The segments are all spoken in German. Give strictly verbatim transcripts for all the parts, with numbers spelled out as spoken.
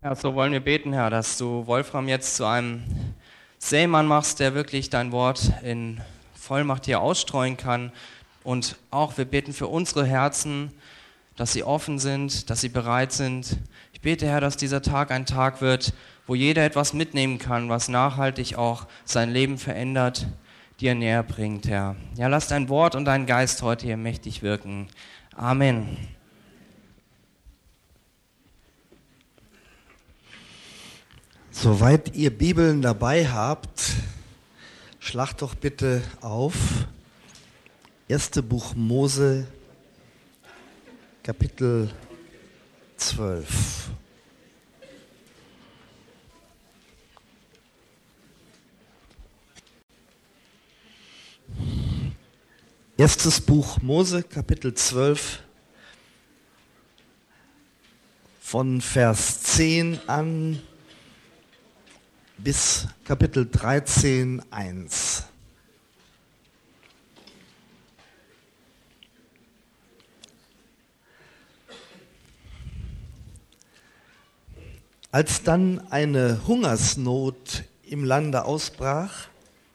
Ja, so wollen wir beten, Herr, dass du Wolfram jetzt zu einem Sämann machst, der wirklich dein Wort in Vollmacht hier ausstreuen kann. Und auch wir beten für unsere Herzen, dass sie offen sind, dass sie bereit sind. Ich bete, Herr, dass dieser Tag ein Tag wird, wo jeder etwas mitnehmen kann, was nachhaltig auch sein Leben verändert, dir näher bringt, Herr. Ja, lass dein Wort und dein Geist heute hier mächtig wirken. Amen. Soweit ihr Bibeln dabei habt, schlagt doch bitte auf erste Buch Mose, Kapitel zwölf. Erstes Buch Mose, Kapitel zwölf, von Vers zehn an bis Kapitel dreizehn, eins. Als dann eine Hungersnot im Lande ausbrach,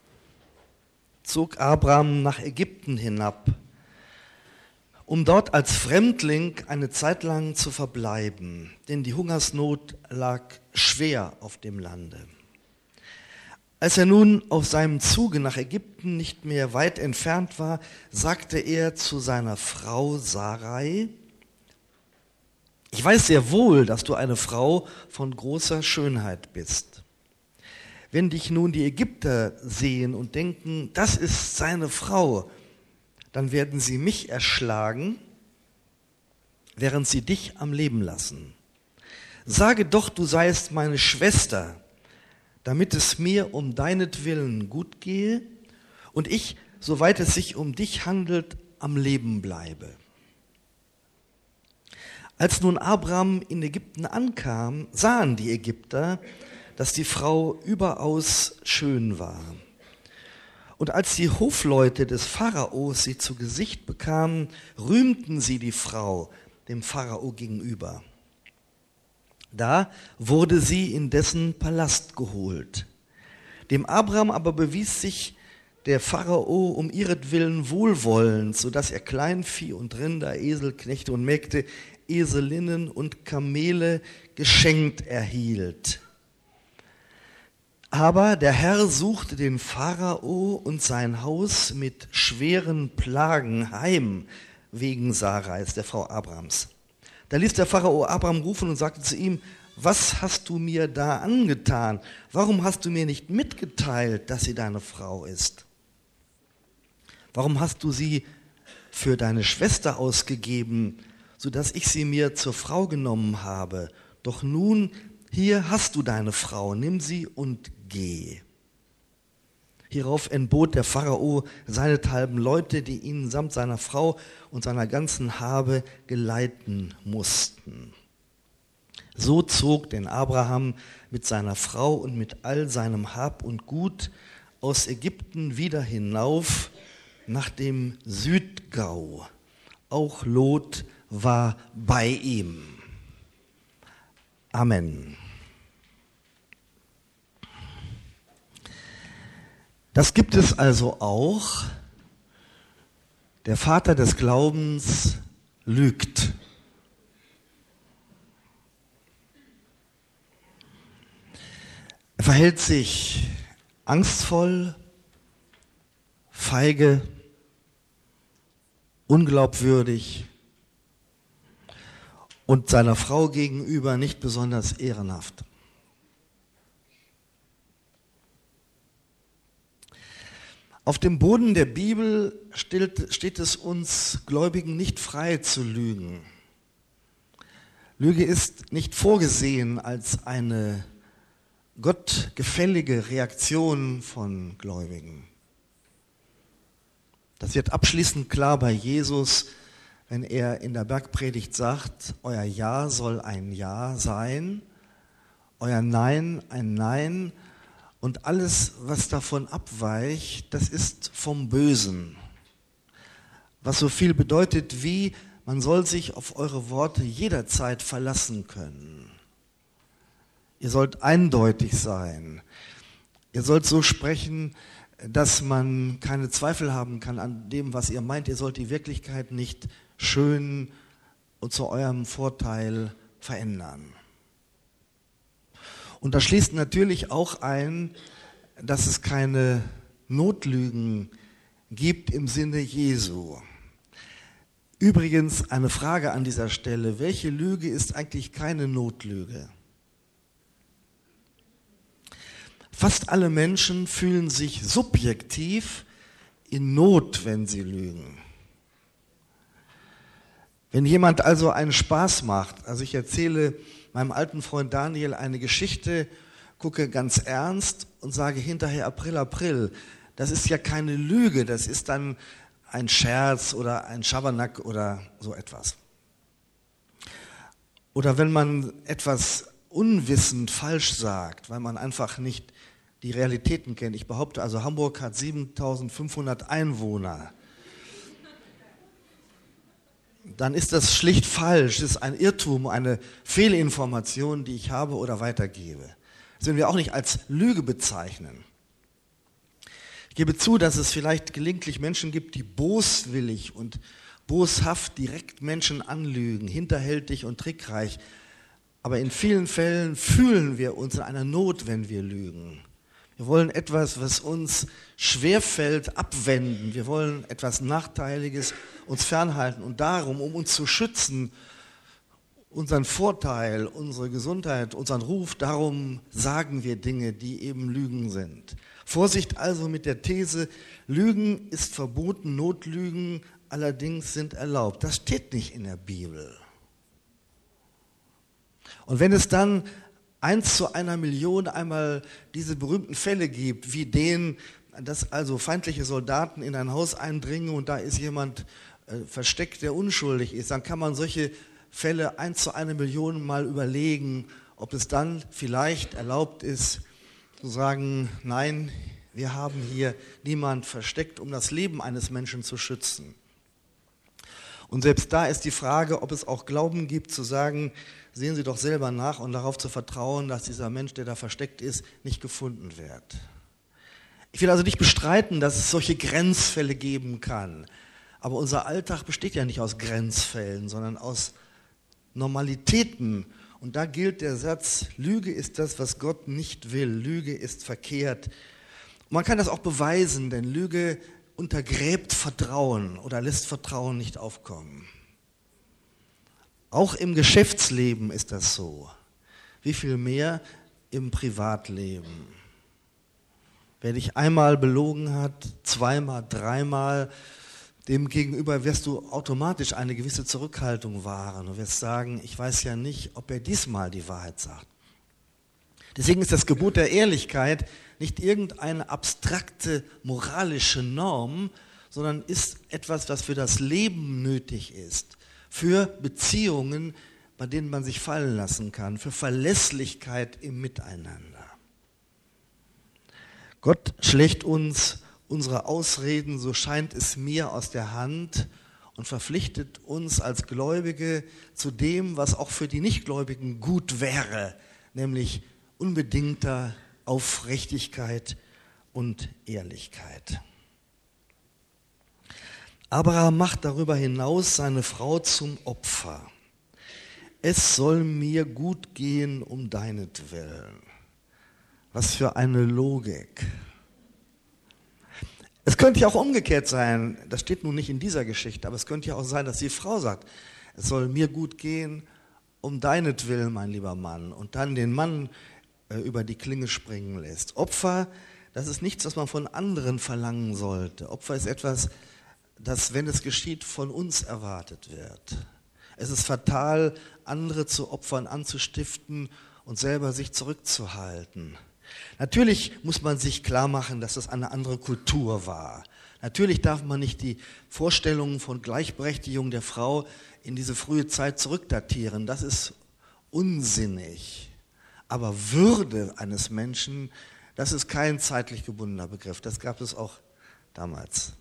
zog Abraham nach Ägypten hinab, um dort als Fremdling eine Zeit lang zu verbleiben, denn die Hungersnot lag schwer auf dem Lande. Als er nun auf seinem Zuge nach Ägypten nicht mehr weit entfernt war, sagte er zu seiner Frau Sarai: Ich weiß sehr wohl, dass du eine Frau von großer Schönheit bist. Wenn dich nun die Ägypter sehen und denken, das ist seine Frau, dann werden sie mich erschlagen, während sie dich am Leben lassen. Sage doch, du seist meine Schwester, damit es mir um deinetwillen gut gehe und ich, soweit es sich um dich handelt, am Leben bleibe. Als nun Abraham in Ägypten ankam, sahen die Ägypter, dass die Frau überaus schön war. Und als die Hofleute des Pharaos sie zu Gesicht bekamen, rühmten sie die Frau dem Pharao gegenüber. Da wurde sie in dessen Palast geholt. Dem Abraham aber bewies sich der Pharao um ihretwillen wohlwollend, sodass er Kleinvieh und Rinder, Esel, Knechte und Mägde, Eselinnen und Kamele geschenkt erhielt. Aber der Herr suchte den Pharao und sein Haus mit schweren Plagen heim, wegen Sarais, der Frau Abrahams. Da ließ der Pharao Abraham rufen und sagte zu ihm: Was hast du mir da angetan? Warum hast du mir nicht mitgeteilt, dass sie deine Frau ist? Warum hast du sie für deine Schwester ausgegeben, sodass ich sie mir zur Frau genommen habe? Doch nun, hier hast du deine Frau, nimm sie und geh. Hierauf entbot der Pharao seinethalben Leute, die ihn samt seiner Frau und seiner ganzen Habe geleiten mussten. So zog denn Abraham mit seiner Frau und mit all seinem Hab und Gut aus Ägypten wieder hinauf nach dem Südgau. Auch Lot war bei ihm. Amen. Das gibt es also auch. Der Vater des Glaubens lügt. Er verhält sich angstvoll, feige, unglaubwürdig und seiner Frau gegenüber nicht besonders ehrenhaft. Auf dem Boden der Bibel steht, steht es uns Gläubigen nicht frei zu lügen. Lüge ist nicht vorgesehen als eine gottgefällige Reaktion von Gläubigen. Das wird abschließend klar bei Jesus, wenn er in der Bergpredigt sagt: Euer Ja soll ein Ja sein, euer Nein ein Nein. Und alles, was davon abweicht, das ist vom Bösen. Was so viel bedeutet wie, man soll sich auf eure Worte jederzeit verlassen können. Ihr sollt eindeutig sein. Ihr sollt so sprechen, dass man keine Zweifel haben kann an dem, was ihr meint. Ihr sollt die Wirklichkeit nicht schön und zu eurem Vorteil verändern. Und das schließt natürlich auch ein, dass es keine Notlügen gibt im Sinne Jesu. Übrigens eine Frage an dieser Stelle: Welche Lüge ist eigentlich keine Notlüge? Fast alle Menschen fühlen sich subjektiv in Not, wenn sie lügen. Wenn jemand also einen Spaß macht, also ich erzähle meinem alten Freund Daniel eine Geschichte, gucke ganz ernst und sage hinterher April, April, das ist ja keine Lüge, das ist dann ein Scherz oder ein Schabernack oder so etwas. Oder wenn man etwas unwissend falsch sagt, weil man einfach nicht die Realitäten kennt. Ich behaupte also, Hamburg hat siebentausendfünfhundert Einwohner. Dann ist das schlicht falsch, das ist ein Irrtum, eine Fehlinformation, die ich habe oder weitergebe. Das würden wir auch nicht als Lüge bezeichnen. Ich gebe zu, dass es vielleicht gelegentlich Menschen gibt, die boswillig und boshaft direkt Menschen anlügen, hinterhältig und trickreich. Aber in vielen Fällen fühlen wir uns in einer Not, wenn wir lügen. Wir wollen etwas, was uns schwerfällt, abwenden. Wir wollen etwas Nachteiliges uns fernhalten. Und darum, um uns zu schützen, unseren Vorteil, unsere Gesundheit, unseren Ruf, darum sagen wir Dinge, die eben Lügen sind. Vorsicht also mit der These, Lügen ist verboten, Notlügen allerdings sind erlaubt. Das steht nicht in der Bibel. Und wenn es dann eins zu einer Million einmal diese berühmten Fälle gibt, wie den, dass also feindliche Soldaten in ein Haus eindringen und da ist jemand äh, versteckt, der unschuldig ist, dann kann man solche Fälle eins zu einer Million mal überlegen, ob es dann vielleicht erlaubt ist, zu sagen, nein, wir haben hier niemand versteckt, um das Leben eines Menschen zu schützen. Und selbst da ist die Frage, ob es auch Glauben gibt, zu sagen, sehen Sie doch selber nach und darauf zu vertrauen, dass dieser Mensch, der da versteckt ist, nicht gefunden wird. Ich will also nicht bestreiten, dass es solche Grenzfälle geben kann. Aber unser Alltag besteht ja nicht aus Grenzfällen, sondern aus Normalitäten. Und da gilt der Satz, Lüge ist das, was Gott nicht will. Lüge ist verkehrt. Und man kann das auch beweisen, denn Lüge untergräbt Vertrauen oder lässt Vertrauen nicht aufkommen. Auch im Geschäftsleben ist das so. Wie viel mehr im Privatleben? Wer dich einmal belogen hat, zweimal, dreimal, dem gegenüber wirst du automatisch eine gewisse Zurückhaltung wahren. Du wirst sagen, ich weiß ja nicht, ob er diesmal die Wahrheit sagt. Deswegen ist das Gebot der Ehrlichkeit nicht irgendeine abstrakte moralische Norm, sondern ist etwas, was für das Leben nötig ist. Für Beziehungen, bei denen man sich fallen lassen kann, für Verlässlichkeit im Miteinander. Gott schlägt uns unsere Ausreden, so scheint es mir, aus der Hand und verpflichtet uns als Gläubige zu dem, was auch für die Nichtgläubigen gut wäre, nämlich unbedingter Aufrichtigkeit und Ehrlichkeit. Abraham macht darüber hinaus seine Frau zum Opfer. Es soll mir gut gehen um deinetwillen. Was für eine Logik. Es könnte ja auch umgekehrt sein, das steht nun nicht in dieser Geschichte, aber es könnte ja auch sein, dass die Frau sagt, es soll mir gut gehen um deinetwillen, mein lieber Mann, und dann den Mann äh, über die Klinge springen lässt. Opfer, das ist nichts, was man von anderen verlangen sollte. Opfer ist etwas, das, wenn es geschieht, von uns erwartet wird. Es ist fatal, andere zu Opfern anzustiften und selber sich zurückzuhalten. Natürlich muss man sich klar machen, dass das eine andere Kultur war. Natürlich darf man nicht die Vorstellungen von Gleichberechtigung der Frau in diese frühe Zeit zurückdatieren. Das ist unsinnig. Aber Würde eines Menschen, das ist kein zeitlich gebundener Begriff. Das gab es auch damals.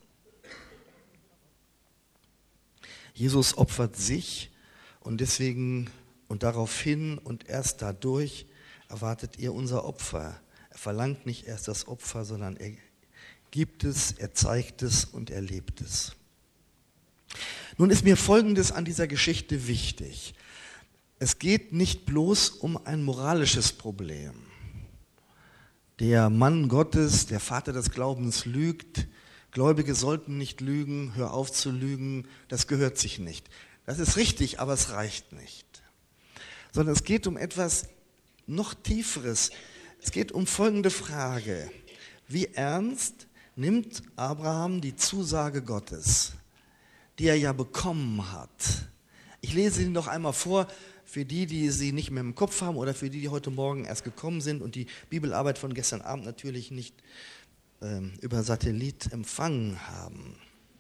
Jesus opfert sich und deswegen und daraufhin und erst dadurch erwartet ihr unser Opfer. Er verlangt nicht erst das Opfer, sondern er gibt es, er zeigt es und er lebt es. Nun ist mir Folgendes an dieser Geschichte wichtig. Es geht nicht bloß um ein moralisches Problem. Der Mann Gottes, der Vater des Glaubens lügt. Gläubige sollten nicht lügen, hör auf zu lügen, das gehört sich nicht. Das ist richtig, aber es reicht nicht. Sondern es geht um etwas noch Tieferes. Es geht um folgende Frage. Wie ernst nimmt Abraham die Zusage Gottes, die er ja bekommen hat? Ich lese sie noch einmal vor, für die, die sie nicht mehr im Kopf haben oder für die, die heute Morgen erst gekommen sind und die Bibelarbeit von gestern Abend natürlich nicht äh, über Satellit empfangen haben.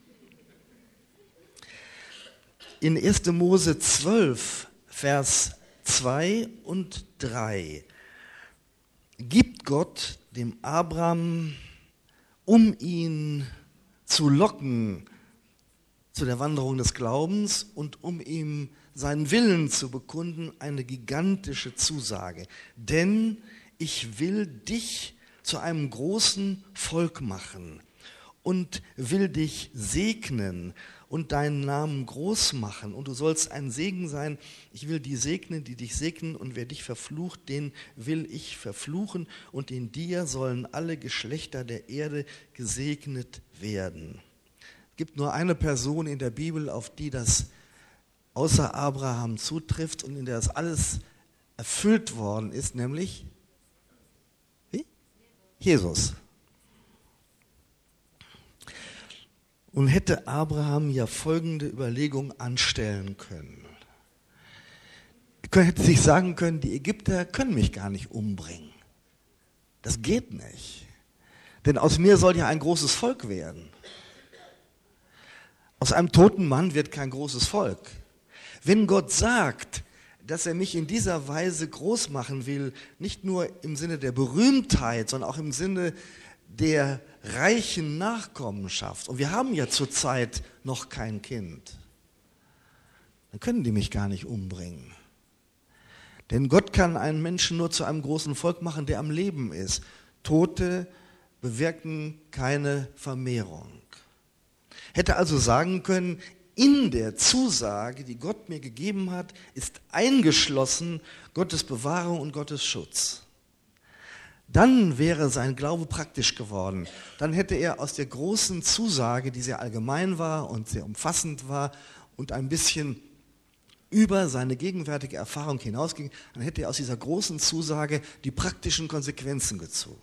In erster Mose zwölf, Vers zwei und drei gibt Gott dem Abraham, um ihn zu locken zu der Wanderung des Glaubens und um ihm seinen Willen zu bekunden, eine gigantische Zusage. Denn ich will dich zu einem großen Volk machen und will dich segnen und deinen Namen groß machen und du sollst ein Segen sein. Ich will die segnen, die dich segnen und wer dich verflucht, den will ich verfluchen und in dir sollen alle Geschlechter der Erde gesegnet werden. Es gibt nur eine Person in der Bibel, auf die das außer Abraham zutrifft und in der das alles erfüllt worden ist, nämlich wie? Jesus. Und hätte Abraham ja folgende Überlegung anstellen können. Er hätte sich sagen können, die Ägypter können mich gar nicht umbringen. Das geht nicht. Denn aus mir soll ja ein großes Volk werden. Aus einem toten Mann wird kein großes Volk. Wenn Gott sagt, dass er mich in dieser Weise groß machen will, nicht nur im Sinne der Berühmtheit, sondern auch im Sinne der reichen Nachkommenschaft, und wir haben ja zurzeit noch kein Kind, dann können die mich gar nicht umbringen. Denn Gott kann einen Menschen nur zu einem großen Volk machen, der am Leben ist. Tote bewirken keine Vermehrung. Hätte also sagen können, in der Zusage, die Gott mir gegeben hat, ist eingeschlossen Gottes Bewahrung und Gottes Schutz. Dann wäre sein Glaube praktisch geworden. Dann hätte er aus der großen Zusage, die sehr allgemein war und sehr umfassend war und ein bisschen über seine gegenwärtige Erfahrung hinausging, dann hätte er aus dieser großen Zusage die praktischen Konsequenzen gezogen.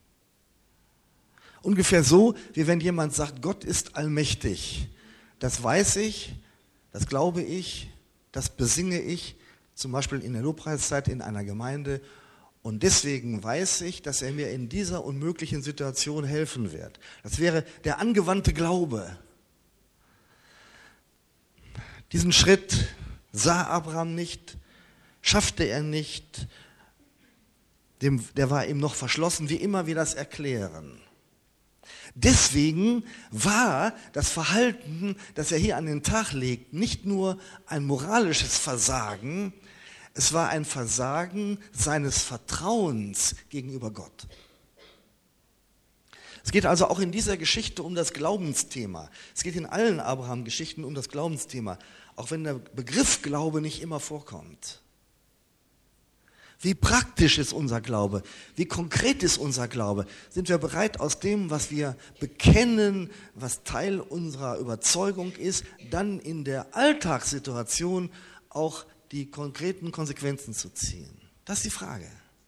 Ungefähr so, wie wenn jemand sagt, Gott ist allmächtig. Das weiß ich, das glaube ich, das besinge ich, zum Beispiel in der Lobpreiszeit in einer Gemeinde. Und deswegen weiß ich, dass er mir in dieser unmöglichen Situation helfen wird. Das wäre der angewandte Glaube. Diesen Schritt sah Abraham nicht, schaffte er nicht, dem, der war ihm noch verschlossen, wie immer wir das erklären. Deswegen war das Verhalten, das er hier an den Tag legt, nicht nur ein moralisches Versagen, es war ein Versagen seines Vertrauens gegenüber Gott. Es geht also auch in dieser Geschichte um das Glaubensthema. Es geht in allen Abraham-Geschichten um das Glaubensthema, auch wenn der Begriff Glaube nicht immer vorkommt. Wie praktisch ist unser Glaube? Wie konkret ist unser Glaube? Sind wir bereit, aus dem, was wir bekennen, was Teil unserer Überzeugung ist, dann in der Alltagssituation auch die konkreten Konsequenzen zu ziehen? Das ist die Frage.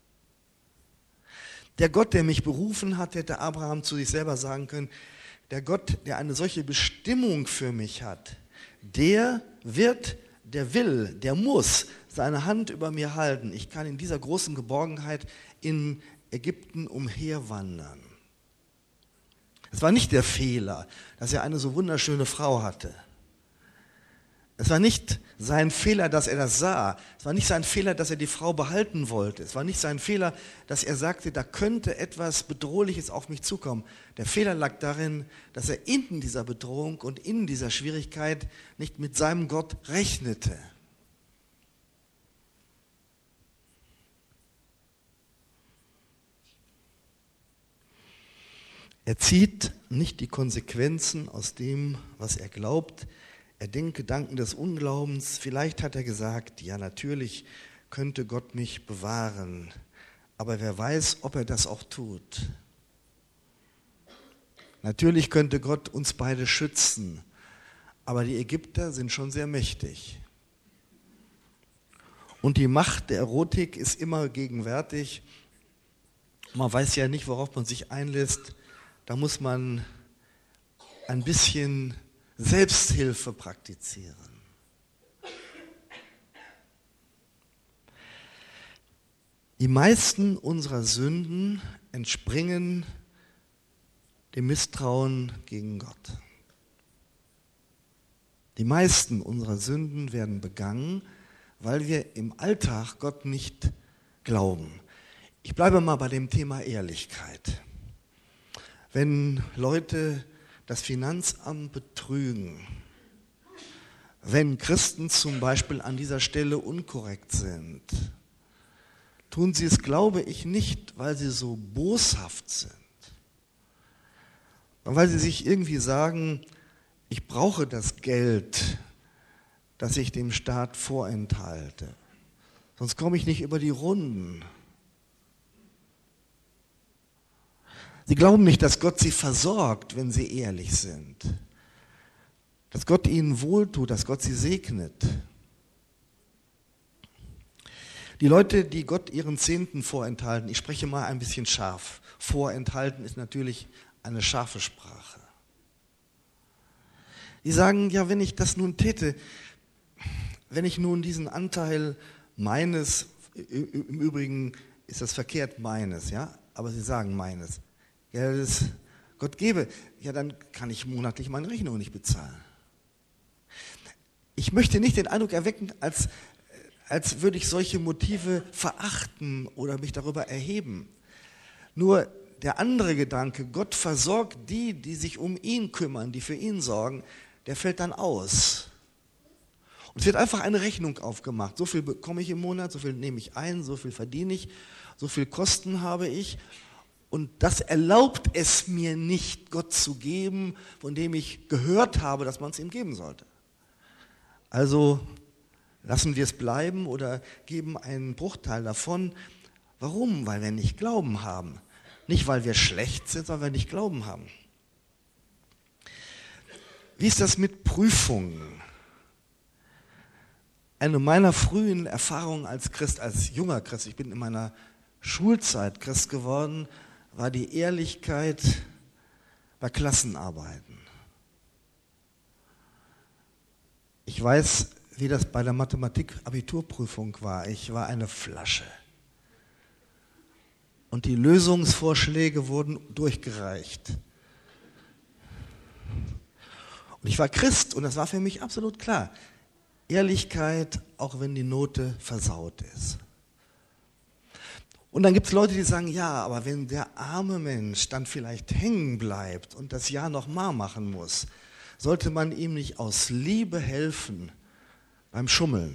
Der Gott, der mich berufen hat, hätte Abraham zu sich selber sagen können, der Gott, der eine solche Bestimmung für mich hat, der wird, der will, der muss seine Hand über mir halten. Ich kann in dieser großen Geborgenheit in Ägypten umherwandern. Es war nicht der Fehler, dass er eine so wunderschöne Frau hatte. Es war nicht sein Fehler, dass er das sah. Es war nicht sein Fehler, dass er die Frau behalten wollte. Es war nicht sein Fehler, dass er sagte, da könnte etwas Bedrohliches auf mich zukommen. Der Fehler lag darin, dass er in dieser Bedrohung und in dieser Schwierigkeit nicht mit seinem Gott rechnete. Er zieht nicht die Konsequenzen aus dem, was er glaubt. Er denkt Gedanken des Unglaubens. Vielleicht hat er gesagt, ja, natürlich könnte Gott mich bewahren, aber wer weiß, ob er das auch tut. Natürlich könnte Gott uns beide schützen, aber die Ägypter sind schon sehr mächtig. Und die Macht der Erotik ist immer gegenwärtig. Man weiß ja nicht, worauf man sich einlässt. Da muss man ein bisschen Selbsthilfe praktizieren. Die meisten unserer Sünden entspringen dem Misstrauen gegen Gott. Die meisten unserer Sünden werden begangen, weil wir im Alltag Gott nicht glauben. Ich bleibe mal bei dem Thema Ehrlichkeit. Wenn Leute das Finanzamt betrügen, wenn Christen zum Beispiel an dieser Stelle unkorrekt sind, tun sie es, glaube ich, nicht, weil sie so boshaft sind, sondern weil sie sich irgendwie sagen, ich brauche das Geld, das ich dem Staat vorenthalte, sonst komme ich nicht über die Runden. Sie glauben nicht, dass Gott sie versorgt, wenn sie ehrlich sind, dass Gott ihnen wohltut, dass Gott sie segnet. Die Leute, die Gott ihren Zehnten vorenthalten, ich spreche mal ein bisschen scharf, vorenthalten ist natürlich eine scharfe Sprache. Die sagen, ja, wenn ich das nun täte, wenn ich nun diesen Anteil meines, im Übrigen ist das verkehrt meines, ja, aber sie sagen meines, ja, das Gott gebe, ja, dann kann ich monatlich meine Rechnung nicht bezahlen. Ich möchte nicht den Eindruck erwecken, als, als würde ich solche Motive verachten oder mich darüber erheben. Nur der andere Gedanke, Gott versorgt die, die sich um ihn kümmern, die für ihn sorgen, der fällt dann aus. Und es wird einfach eine Rechnung aufgemacht. So viel bekomme ich im Monat, so viel nehme ich ein, so viel verdiene ich, so viel Kosten habe ich. Und das erlaubt es mir nicht, Gott zu geben, von dem ich gehört habe, dass man es ihm geben sollte. Also lassen wir es bleiben oder geben einen Bruchteil davon. Warum? Weil wir nicht Glauben haben. Nicht, weil wir schlecht sind, sondern weil wir nicht Glauben haben. Wie ist das mit Prüfungen? Eine meiner frühen Erfahrungen als Christ, als junger Christ, ich bin in meiner Schulzeit Christ geworden, war die Ehrlichkeit bei Klassenarbeiten. Ich weiß, wie das bei der Mathematik-Abiturprüfung war. Ich war eine Flasche. Und die Lösungsvorschläge wurden durchgereicht. Und ich war Christ und das war für mich absolut klar. Ehrlichkeit, auch wenn die Note versaut ist. Und dann gibt es Leute, die sagen, ja, aber wenn der arme Mensch dann vielleicht hängen bleibt und das Jahr nochmal machen muss, sollte man ihm nicht aus Liebe helfen beim Schummeln.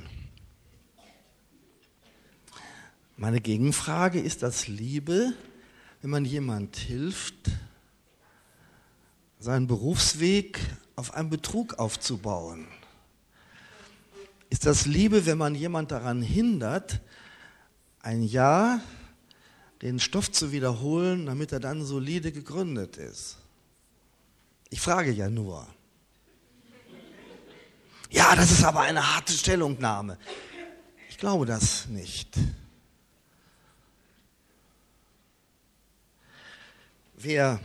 Meine Gegenfrage, ist das Liebe, wenn man jemand hilft, seinen Berufsweg auf einen Betrug aufzubauen? Ist das Liebe, wenn man jemand daran hindert, ein Jahr den Stoff zu wiederholen, damit er dann solide gegründet ist? Ich frage ja nur. Ja, das ist aber eine harte Stellungnahme. Ich glaube das nicht. Wer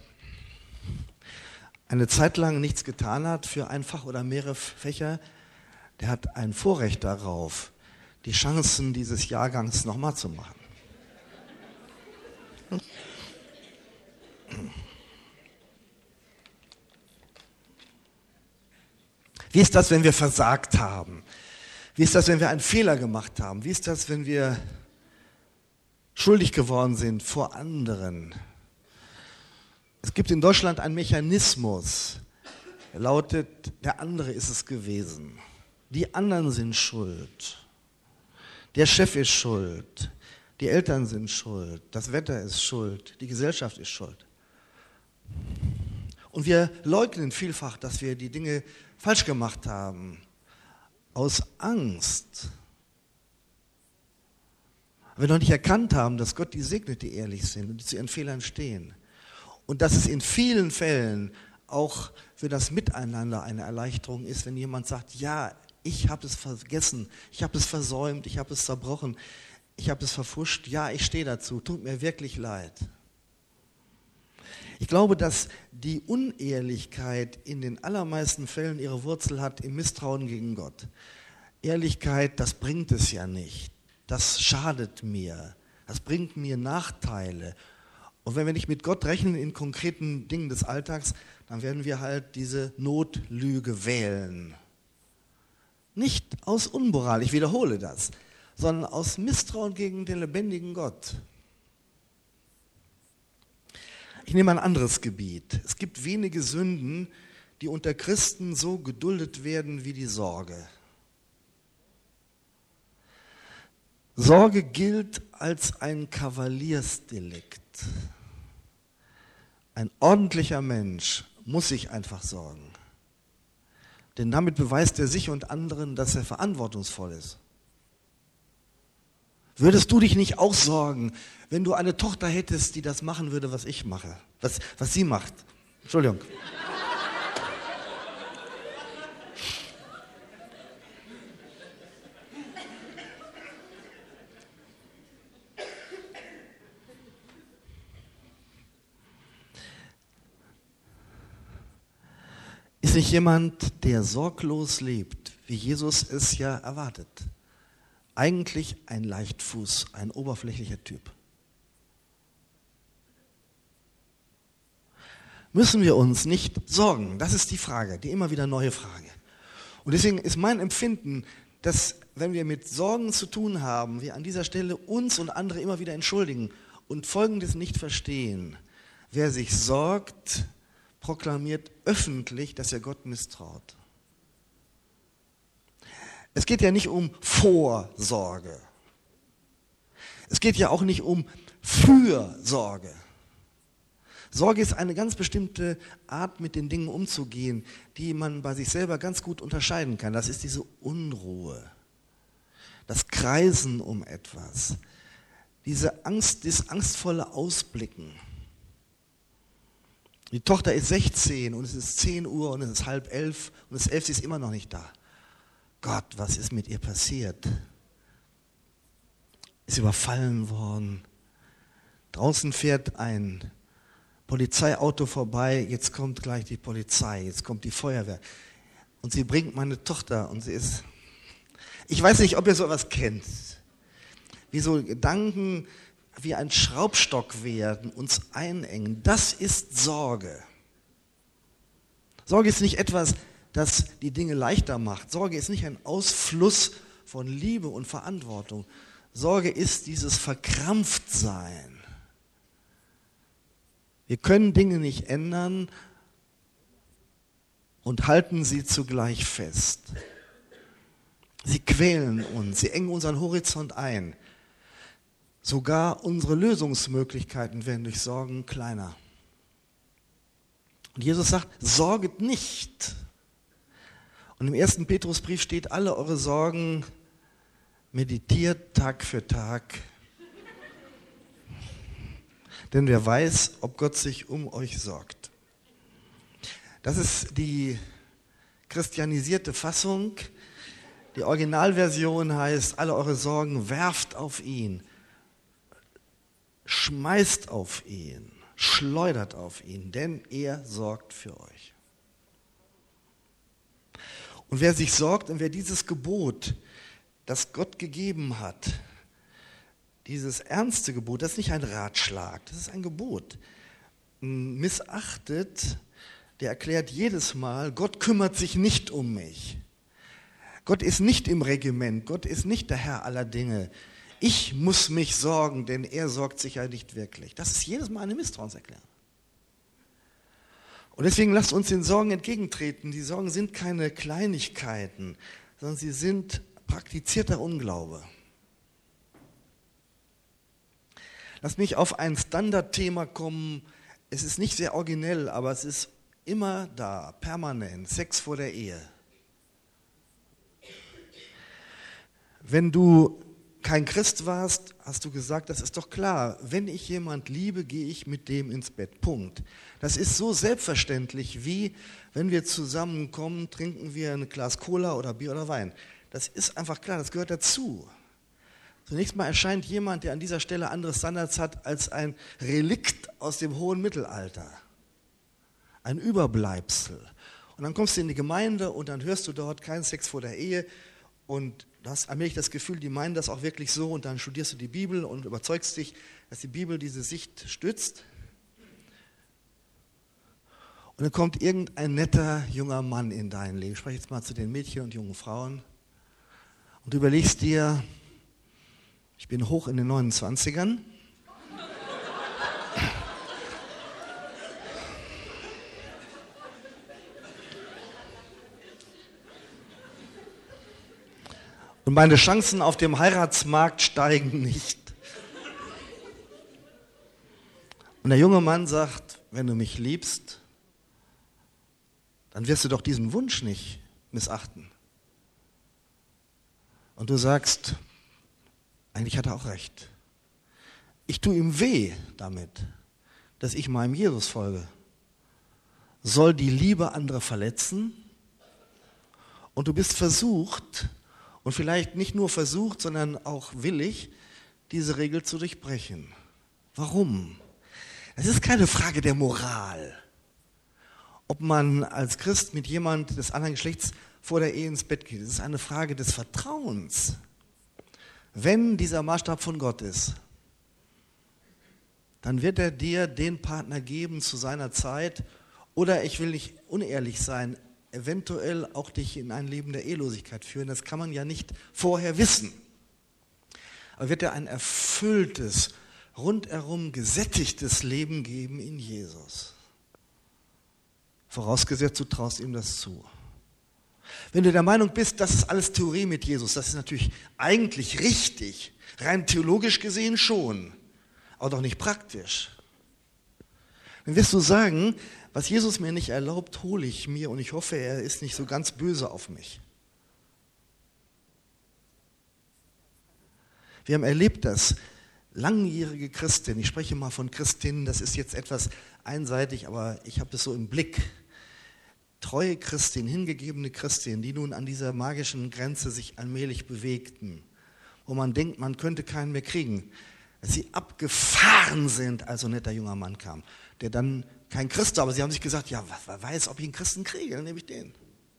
eine Zeit lang nichts getan hat für ein Fach oder mehrere Fächer, der hat ein Vorrecht darauf, die Chancen dieses Jahrgangs nochmal zu machen. Wie ist das, wenn wir versagt haben? Wie ist das, wenn wir einen Fehler gemacht haben? Wie ist das, wenn wir schuldig geworden sind vor anderen? Es gibt in Deutschland einen Mechanismus, der lautet, der andere ist es gewesen. Die anderen sind schuld. Der Chef ist schuld. Die Eltern sind schuld. Das Wetter ist schuld. Die Gesellschaft ist schuld. Und wir leugnen vielfach, dass wir die Dinge falsch gemacht haben, aus Angst. Weil wir noch nicht erkannt haben, dass Gott die segnet, die ehrlich sind und die zu ihren Fehlern stehen. Und dass es in vielen Fällen auch für das Miteinander eine Erleichterung ist, wenn jemand sagt, ja, ich habe es vergessen, ich habe es versäumt, ich habe es zerbrochen, ich habe es verfuscht, ja, ich stehe dazu, tut mir wirklich leid. Ich glaube, dass die Unehrlichkeit in den allermeisten Fällen ihre Wurzel hat im Misstrauen gegen Gott. Ehrlichkeit, das bringt es ja nicht. Das schadet mir. Das bringt mir Nachteile. Und wenn wir nicht mit Gott rechnen in konkreten Dingen des Alltags, dann werden wir halt diese Notlüge wählen. Nicht aus Unmoral, ich wiederhole das, sondern aus Misstrauen gegen den lebendigen Gott. Ich nehme ein anderes Gebiet. Es gibt wenige Sünden, die unter Christen so geduldet werden wie die Sorge. Sorge gilt als ein Kavaliersdelikt. Ein ordentlicher Mensch muss sich einfach sorgen. Denn damit beweist er sich und anderen, dass er verantwortungsvoll ist. Würdest du dich nicht auch sorgen, wenn du eine Tochter hättest, die das machen würde, was ich mache? Was, was sie macht? Entschuldigung. Ist nicht jemand, der sorglos lebt, wie Jesus es ja erwartet? Eigentlich ein Leichtfuß, ein oberflächlicher Typ. Müssen wir uns nicht sorgen? Das ist die Frage, die immer wieder neue Frage. Und deswegen ist mein Empfinden, dass wenn wir mit Sorgen zu tun haben, wir an dieser Stelle uns und andere immer wieder entschuldigen und Folgendes nicht verstehen. Wer sich sorgt, proklamiert öffentlich, dass er Gott misstraut. Es geht ja nicht um Vorsorge. Es geht ja auch nicht um Fürsorge. Sorge ist eine ganz bestimmte Art, mit den Dingen umzugehen, die man bei sich selber ganz gut unterscheiden kann. Das ist diese Unruhe, das Kreisen um etwas, diese Angst, dieses angstvolle Ausblicken. Die Tochter ist sechzehn und es ist zehn Uhr und es ist halb elf und es ist elf, sie ist immer noch nicht da. Gott, was ist mit ihr passiert? Ist überfallen worden. Draußen fährt ein Polizeiauto vorbei, jetzt kommt gleich die Polizei, jetzt kommt die Feuerwehr. Und sie bringt meine Tochter und sie ist... Ich weiß nicht, ob ihr so etwas kennt. Wie so Gedanken wie ein Schraubstock werden, uns einengen. Das ist Sorge. Sorge ist nicht etwas, das die Dinge leichter macht. Sorge ist nicht ein Ausfluss von Liebe und Verantwortung. Sorge ist dieses Verkrampftsein. Wir können Dinge nicht ändern und halten sie zugleich fest. Sie quälen uns, sie engen unseren Horizont ein. Sogar unsere Lösungsmöglichkeiten werden durch Sorgen kleiner. Und Jesus sagt, sorget nicht. Und im ersten Petrusbrief steht, alle eure Sorgen meditiert Tag für Tag. Denn wer weiß, ob Gott sich um euch sorgt. Das ist die christianisierte Fassung. Die Originalversion heißt, alle eure Sorgen werft auf ihn. Schmeißt auf ihn, schleudert auf ihn, denn er sorgt für euch. Und wer sich sorgt und wer dieses Gebot, das Gott gegeben hat, dieses ernste Gebot, das ist nicht ein Ratschlag, das ist ein Gebot, missachtet, der erklärt jedes Mal, Gott kümmert sich nicht um mich. Gott ist nicht im Regiment, Gott ist nicht der Herr aller Dinge. Ich muss mich sorgen, denn er sorgt sich ja nicht wirklich. Das ist jedes Mal eine Misstrauenserklärung. Und deswegen lasst uns den Sorgen entgegentreten. Die Sorgen sind keine Kleinigkeiten, sondern sie sind praktizierter Unglaube. Lass mich auf ein Standardthema kommen. Es ist nicht sehr originell, aber es ist Immer da, permanent, Sex vor der Ehe. Wenn du kein Christ warst, hast du gesagt, das ist doch klar, wenn ich jemand liebe, gehe ich mit dem ins Bett. Punkt. Das ist so selbstverständlich, wie wenn wir zusammenkommen, trinken wir ein Glas Cola oder Bier oder Wein. Das ist einfach klar, das gehört dazu. Zunächst mal erscheint jemand, der an dieser Stelle andere Standards hat, als ein Relikt aus dem hohen Mittelalter. Ein Überbleibsel. Und dann kommst du in die Gemeinde und dann hörst du dort keinen Sex vor der Ehe und du hast allmählich das Gefühl, die meinen das auch wirklich so und dann studierst du die Bibel und überzeugst dich, dass die Bibel diese Sicht stützt. Und dann kommt irgendein netter junger Mann in dein Leben. Ich spreche jetzt mal zu den Mädchen und jungen Frauen. Und du überlegst dir, ich bin hoch in den neunundzwanzigern. Und meine Chancen auf dem Heiratsmarkt steigen nicht. Und der junge Mann sagt, wenn du mich liebst, dann wirst du doch diesen Wunsch nicht missachten. Und du sagst, eigentlich hat er auch recht. Ich tue ihm weh damit, dass ich meinem Jesus folge. Soll die Liebe andere verletzen? Und du bist versucht, und vielleicht nicht nur versucht, sondern auch willig, diese Regel zu durchbrechen. Warum? Es ist keine Frage der Moral, ob man als Christ mit jemand des anderen Geschlechts vor der Ehe ins Bett geht. Es ist eine Frage des Vertrauens. Wenn dieser Maßstab von Gott ist, dann wird er dir den Partner geben zu seiner Zeit oder, ich will nicht unehrlich sein, eventuell auch dich in ein Leben der Ehelosigkeit führen. Das kann man ja nicht vorher wissen. Aber wird er ein erfülltes, rundherum gesättigtes Leben geben in Jesus. Vorausgesetzt, du traust ihm das zu. Wenn du der Meinung bist, das ist alles Theorie mit Jesus, das ist natürlich eigentlich richtig, rein theologisch gesehen schon, aber doch nicht praktisch. Dann wirst du sagen, was Jesus mir nicht erlaubt, hole ich mir und ich hoffe, er ist nicht so ganz böse auf mich. Wir haben erlebt, dass langjährige Christinnen, ich spreche mal von Christinnen, das ist jetzt etwas einseitig, aber ich habe es so im Blick, treue Christinnen, hingegebene Christinnen, die nun an dieser magischen Grenze sich allmählich bewegten, wo man denkt, man könnte keinen mehr kriegen, dass sie abgefahren sind, als so ein netter junger Mann kam, der dann kein Christ war, aber sie haben sich gesagt, ja, wer weiß, ob ich einen Christen kriege, dann nehme ich den.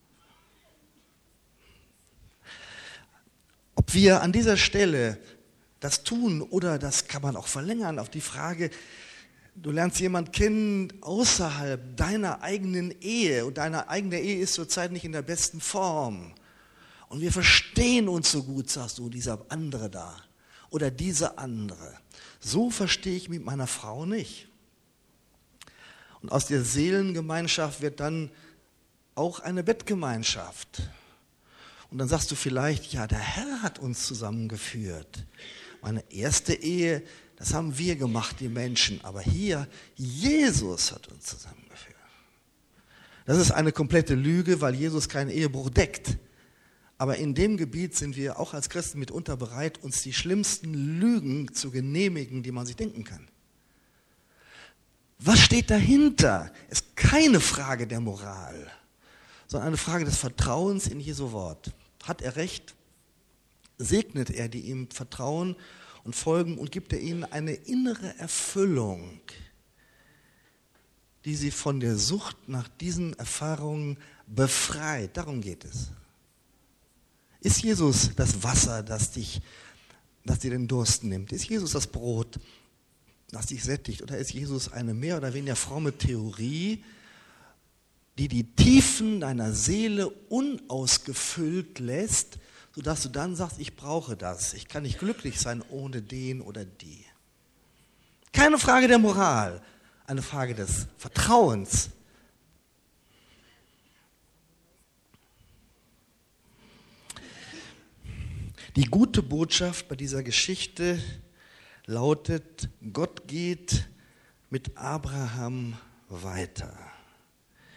Ob wir an dieser Stelle das tun oder das kann man auch verlängern auf die Frage, du lernst jemanden kennen außerhalb deiner eigenen Ehe und deine eigene Ehe ist zurzeit nicht in der besten Form. Und wir verstehen uns so gut, sagst du, dieser andere da oder diese andere. So verstehe ich mit meiner Frau nicht. Und aus der Seelengemeinschaft wird dann auch eine Bettgemeinschaft. Und dann sagst du vielleicht, ja, der Herr hat uns zusammengeführt. Meine erste Ehe, das haben wir gemacht, die Menschen. Aber hier, Jesus hat uns zusammengeführt. Das ist eine komplette Lüge, weil Jesus keinen Ehebruch deckt. Aber in dem Gebiet sind wir auch als Christen mitunter bereit, uns die schlimmsten Lügen zu genehmigen, die man sich denken kann. Was steht dahinter? Ist keine Frage der Moral, sondern eine Frage des Vertrauens in Jesu Wort. Hat er recht? Segnet er, die ihm vertrauen und folgen und gibt er ihnen eine innere Erfüllung, die sie von der Sucht nach diesen Erfahrungen befreit. Darum geht es. Ist Jesus das Wasser, das dich, das dir den Durst nimmt? Ist Jesus das Brot, das dich sättigt? Oder ist Jesus eine mehr oder weniger fromme Theorie, die die Tiefen deiner Seele unausgefüllt lässt, sodass du dann sagst, ich brauche das. Ich kann nicht glücklich sein ohne den oder die. Keine Frage der Moral, eine Frage des Vertrauens. Die gute Botschaft bei dieser Geschichte lautet, Gott geht mit Abraham weiter.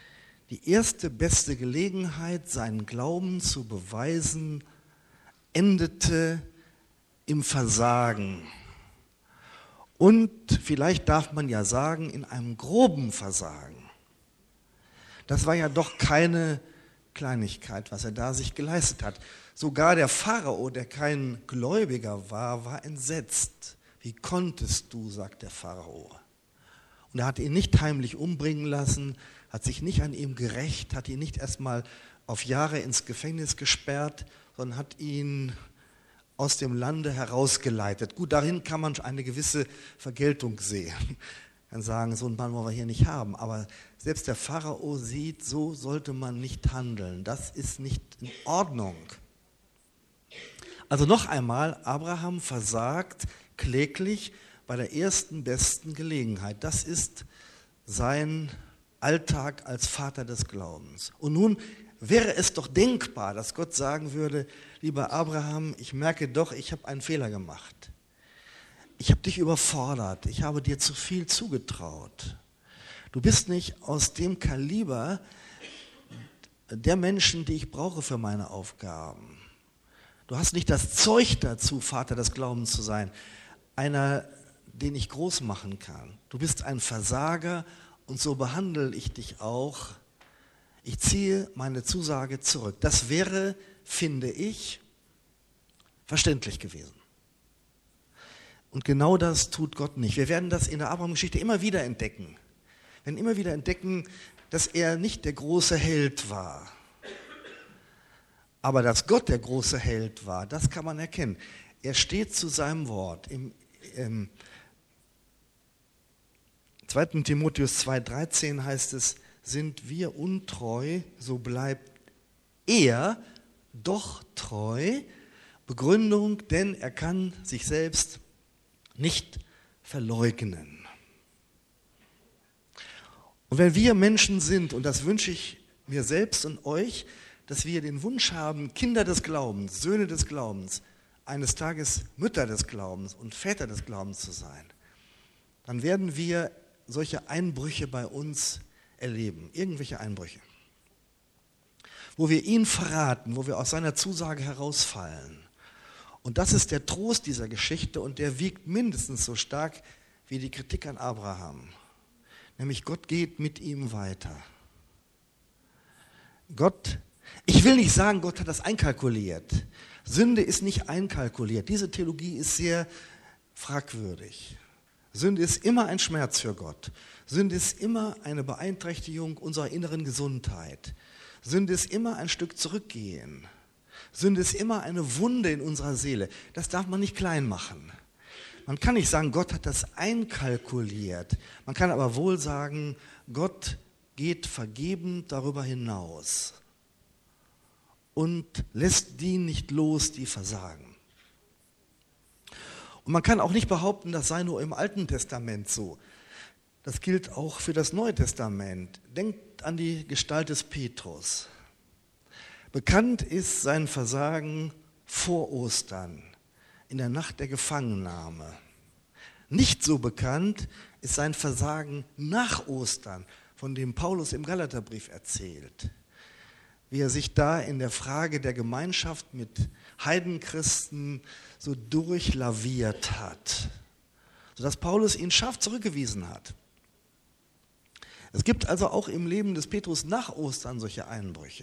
Die erste beste Gelegenheit, seinen Glauben zu beweisen, endete im Versagen. Und vielleicht darf man ja sagen, in einem groben Versagen. Das war ja doch keine Kleinigkeit, was er da sich geleistet hat. Sogar der Pharao, der kein Gläubiger war, war entsetzt. Wie konntest du, sagt der Pharao. Und er hat ihn nicht heimlich umbringen lassen, hat sich nicht an ihm gerächt, hat ihn nicht erstmal auf Jahre ins Gefängnis gesperrt, sondern hat ihn aus dem Lande herausgeleitet. Gut, darin kann man eine gewisse Vergeltung sehen. Man kann sagen, so einen Mann wollen wir hier nicht haben. Aber selbst der Pharao sieht, so sollte man nicht handeln. Das ist nicht in Ordnung. Also noch einmal, Abraham versagt kläglich bei der ersten besten Gelegenheit. Das ist sein Alltag als Vater des Glaubens. Und nun wäre es doch denkbar, dass Gott sagen würde, lieber Abraham, ich merke doch, ich habe einen Fehler gemacht. Ich habe dich überfordert, ich habe dir zu viel zugetraut. Du bist nicht aus dem Kaliber der Menschen, die ich brauche für meine Aufgaben. Du hast nicht das Zeug dazu, Vater des Glaubens zu sein, einer, den ich groß machen kann. Du bist ein Versager und so behandle ich dich auch. Ich ziehe meine Zusage zurück. Das wäre, finde ich, verständlich gewesen. Und genau das tut Gott nicht. Wir werden das in der Abraham-Geschichte immer wieder entdecken. Wir werden immer wieder entdecken, dass er nicht der große Held war. Aber dass Gott der große Held war, das kann man erkennen. Er steht zu seinem Wort. Im, im zweiten Timotheus zwei dreizehn heißt es, sind wir untreu, so bleibt er doch treu. Begründung, denn er kann sich selbst nicht verleugnen. Und wenn wir Menschen sind, und das wünsche ich mir selbst und euch, dass wir den Wunsch haben, Kinder des Glaubens, Söhne des Glaubens, eines Tages Mütter des Glaubens und Väter des Glaubens zu sein, dann werden wir solche Einbrüche bei uns erleben, irgendwelche Einbrüche, wo wir ihn verraten, wo wir aus seiner Zusage herausfallen. Und das ist der Trost dieser Geschichte und der wiegt mindestens so stark wie die Kritik an Abraham. Nämlich Gott geht mit ihm weiter. Gott, ich will nicht sagen, Gott hat das einkalkuliert. Sünde ist nicht einkalkuliert. Diese Theologie ist sehr fragwürdig. Sünde ist immer ein Schmerz für Gott. Sünde ist immer eine Beeinträchtigung unserer inneren Gesundheit. Sünde ist immer ein Stück zurückgehen. Sünde ist immer eine Wunde in unserer Seele. Das darf man nicht klein machen. Man kann nicht sagen, Gott hat das einkalkuliert. Man kann aber wohl sagen, Gott geht vergebend darüber hinaus und lässt die nicht los, die versagen. Und man kann auch nicht behaupten, das sei nur im Alten Testament so. Das gilt auch für das Neue Testament. Denkt an die Gestalt des Petrus. Bekannt ist sein Versagen vor Ostern, in der Nacht der Gefangennahme. Nicht so bekannt ist sein Versagen nach Ostern, von dem Paulus im Galaterbrief erzählt. Wie er sich da in der Frage der Gemeinschaft mit Heidenchristen so durchlaviert hat, sodass Paulus ihn scharf zurückgewiesen hat. Es gibt also auch im Leben des Petrus nach Ostern solche Einbrüche.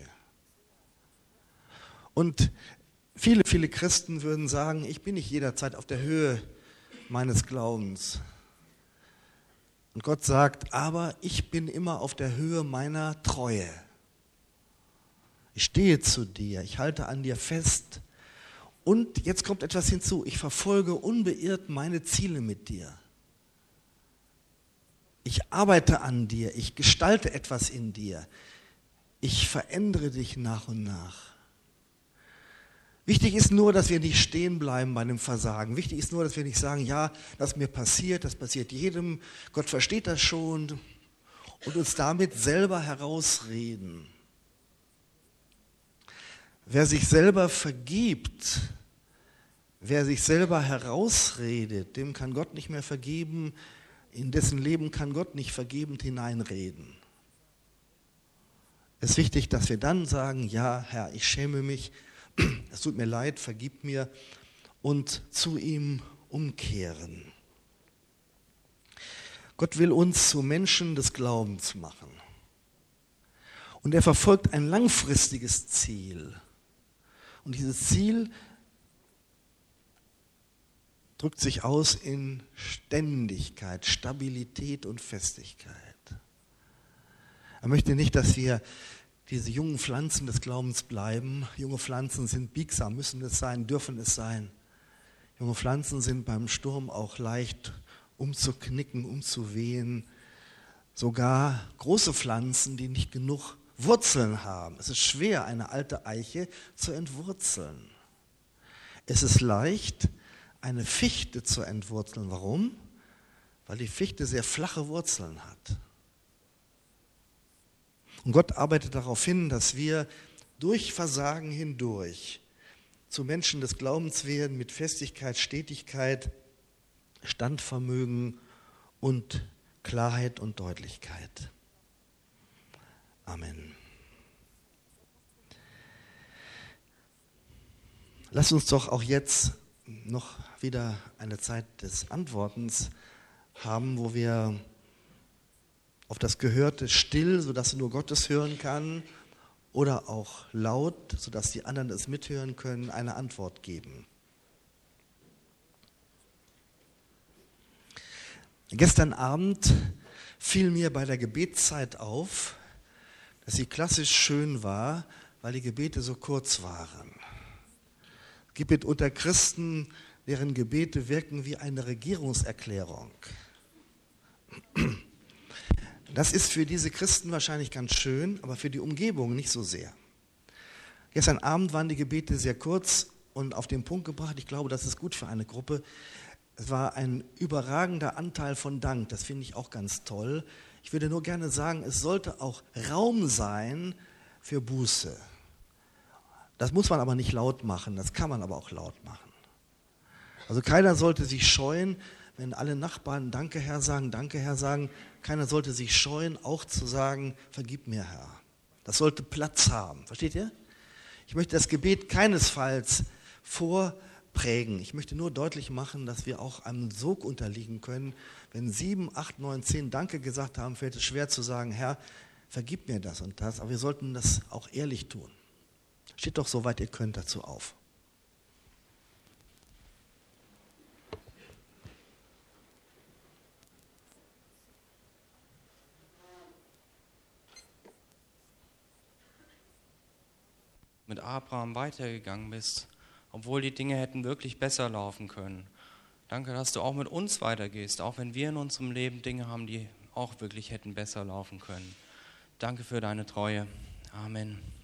Und viele, viele Christen würden sagen, ich bin nicht jederzeit auf der Höhe meines Glaubens. Und Gott sagt, aber ich bin immer auf der Höhe meiner Treue. Ich stehe zu dir, ich halte an dir fest. Und jetzt kommt etwas hinzu, ich verfolge unbeirrt meine Ziele mit dir. Ich arbeite an dir, ich gestalte etwas in dir. Ich verändere dich nach und nach. Wichtig ist nur, dass wir nicht stehen bleiben bei dem Versagen. Wichtig ist nur, dass wir nicht sagen, ja, das mir passiert, das passiert jedem, Gott versteht das schon und uns damit selber herausreden. Wer sich selber vergibt, wer sich selber herausredet, dem kann Gott nicht mehr vergeben, in dessen Leben kann Gott nicht vergebend hineinreden. Es ist wichtig, dass wir dann sagen, ja, Herr, ich schäme mich, es tut mir leid, vergib mir und zu ihm umkehren. Gott will uns zu Menschen des Glaubens machen. Und er verfolgt ein langfristiges Ziel. Und dieses Ziel drückt sich aus in Ständigkeit, Stabilität und Festigkeit. Er möchte nicht, dass wir diese jungen Pflanzen des Glaubens bleiben. Junge Pflanzen sind biegsam, müssen es sein, dürfen es sein. Junge Pflanzen sind beim Sturm auch leicht umzuknicken, umzuwehen. Sogar große Pflanzen, die nicht genug Wurzeln haben. Es ist schwer, eine alte Eiche zu entwurzeln. Es ist leicht, eine Fichte zu entwurzeln. Warum? Weil die Fichte sehr flache Wurzeln hat. Und Gott arbeitet darauf hin, dass wir durch Versagen hindurch zu Menschen des Glaubens werden mit Festigkeit, Stetigkeit, Standvermögen und Klarheit und Deutlichkeit. Amen. Lass uns doch auch jetzt noch wieder eine Zeit des Antwortens haben, wo wir auf das Gehörte still, sodass nur Gott es hören kann, oder auch laut, sodass die anderen es mithören können, eine Antwort geben. Gestern Abend fiel mir bei der Gebetszeit auf, dass sie klassisch schön war, weil die Gebete so kurz waren. Es gibt unter Christen, deren Gebete wirken wie eine Regierungserklärung. Das ist für diese Christen wahrscheinlich ganz schön, aber für die Umgebung nicht so sehr. Gestern Abend waren die Gebete sehr kurz und auf den Punkt gebracht. Ich glaube, das ist gut für eine Gruppe. Es war ein überragender Anteil von Dank. Das finde ich auch ganz toll. Ich würde nur gerne sagen, es sollte auch Raum sein für Buße. Das muss man aber nicht laut machen, das kann man aber auch laut machen. Also keiner sollte sich scheuen, wenn alle Nachbarn Danke Herr sagen, Danke Herr sagen, keiner sollte sich scheuen, auch zu sagen, vergib mir Herr. Das sollte Platz haben, versteht ihr? Ich möchte das Gebet keinesfalls vorprägen. Ich möchte nur deutlich machen, dass wir auch einem Sog unterliegen können. Wenn sieben, acht, neun, zehn Danke gesagt haben, fällt es schwer zu sagen, Herr, vergib mir das und das. Aber wir sollten das auch ehrlich tun. Steht doch, soweit ihr könnt, dazu auf. Mit Abraham weitergegangen bist, obwohl die Dinge hätten wirklich besser laufen können. Danke, dass du auch mit uns weitergehst, auch wenn wir in unserem Leben Dinge haben, die auch wirklich hätten besser laufen können. Danke für deine Treue. Amen.